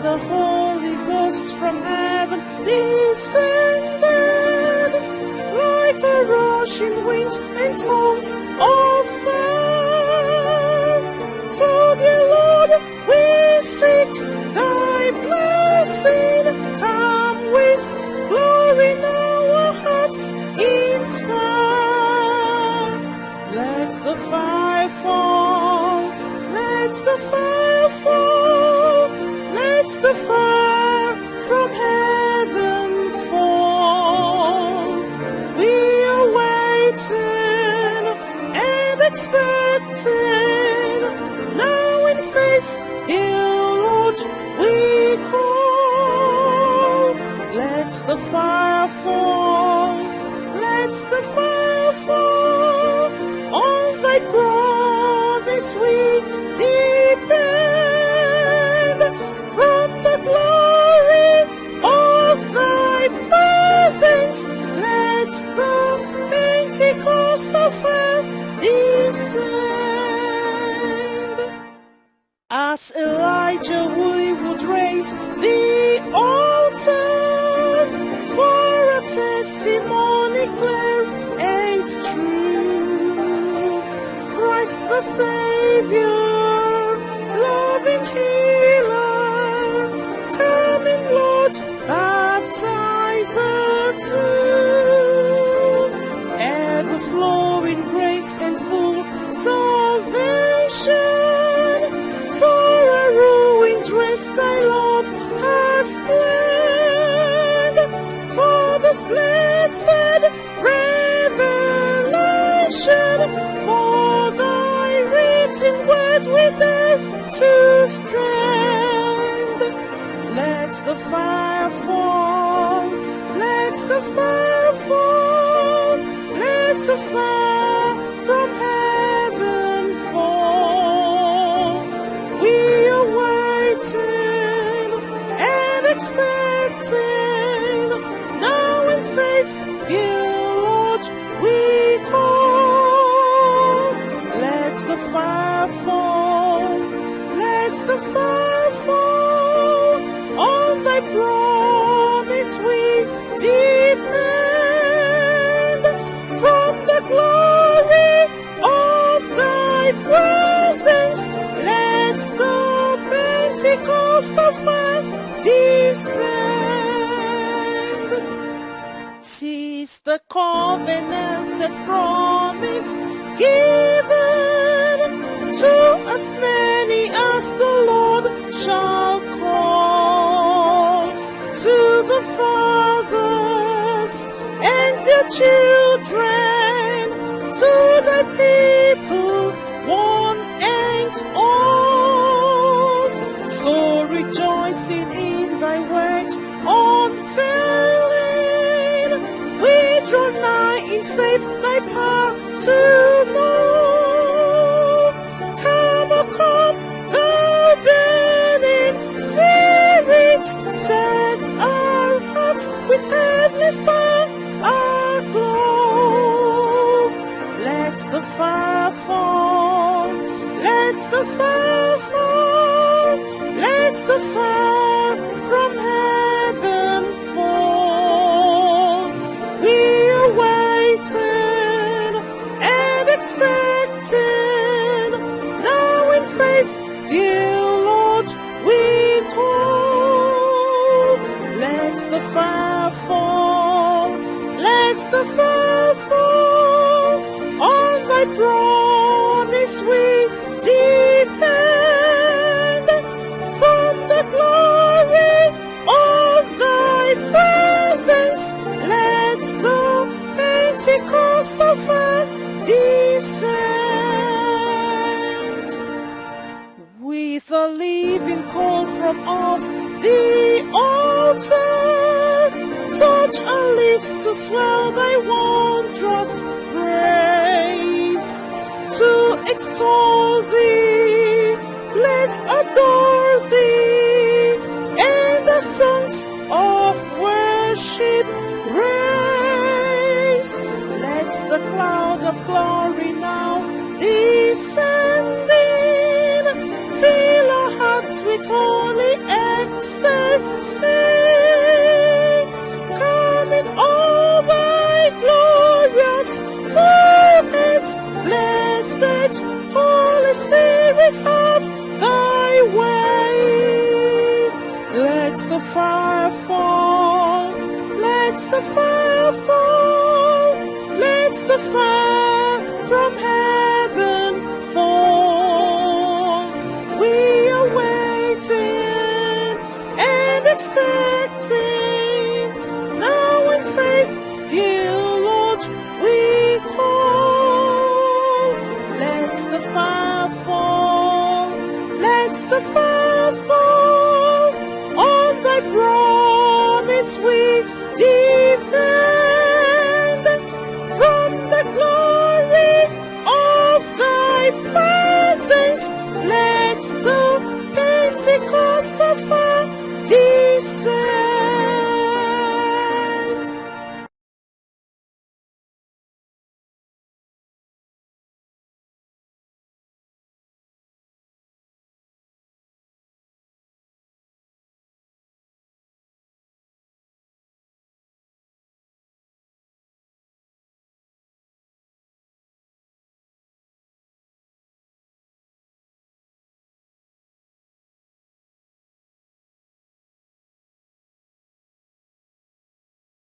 the Holy Ghost from heaven descended, like a rushing wind and tongues of fire. So, dear Lord, we seek thy blessing. Come with glory now, our hearts inspire. Let the fire fall, let the fire fall, let the fire from heaven fall. We are waiting and expecting, now in faith, dear Lord, we call. Let the fire fall, let the fire fall, on thy promise we depend. From the glory of thy presence, let the Pentecostal fire descend. As Elijah, we would raise the altar for a testimony clear and true. Christ the Savior, loving healer, coming Lord, baptizer too. Ever flowing grace and full salvation, for a ruined race thy love has planned. For this blessed revelation, for thy written word we dare to stand. Let the fire fall, let the fire fall, let the fire from heaven fall. We are waiting and expecting, now in faith, dear Lord, we call. Let the fire fall, let the fire fall, on thy promise we depend. From the glory of thy presence, let the Pentecostal fire descend. 'Tis the covenanted promise given to as many as the Lord shall call. To the fathers and their children, to the people, one and all. So rejoicing in thy word unfailing, we draw nigh in faith thy power to know. Come, O come, thou burning Spirit, set our hearts with heavenly fire aglow. Let the fire fall, let the fire fall, let the fire from heaven fall. We are waiting and expecting, now in faith, dear Lord, we call. Let the fire fall, let the fire fall, on thy promise we depend. From the glory of thy presence, let the Pentecostal fire descend. With a living call from off the altar, touch our lips to swell thy wondrous praise. To extol thee, bless, adore thee, and the songs of worship raise. Let the cloud of glory now descending fill our hearts with holy ecstasy. Come in all thy glorious fullness, blessed Holy Spirit, have thy way. Let the fire fall, let the fire fall, let the fire from heaven fall. We are waiting and expecting, now in faith, dear Lord, we call. Let the fire fall, let the fire fall, on thy promise we depend. From the glory of thy presence, let the Pentecostal fire